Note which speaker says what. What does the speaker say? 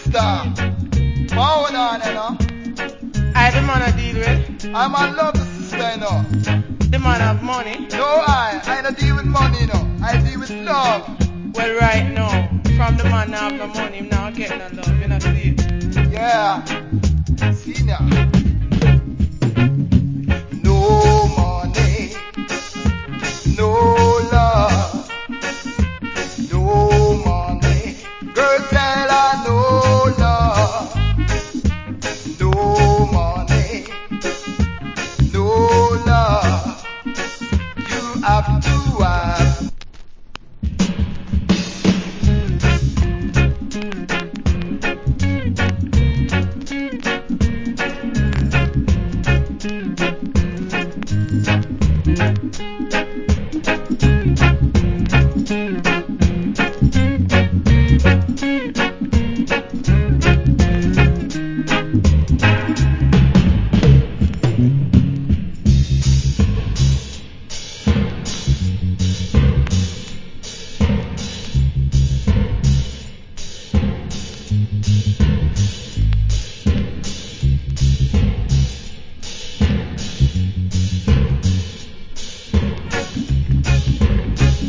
Speaker 1: sister. Hold on, you know.
Speaker 2: I the man I deal with.
Speaker 1: I'm a love the sister, you know.
Speaker 2: The man have money.
Speaker 1: No, I don't deal with money, you know. I deal with love.
Speaker 2: Well, right now, from the man now have no money, him now getting no love. You know see it?
Speaker 1: Yeah. See now.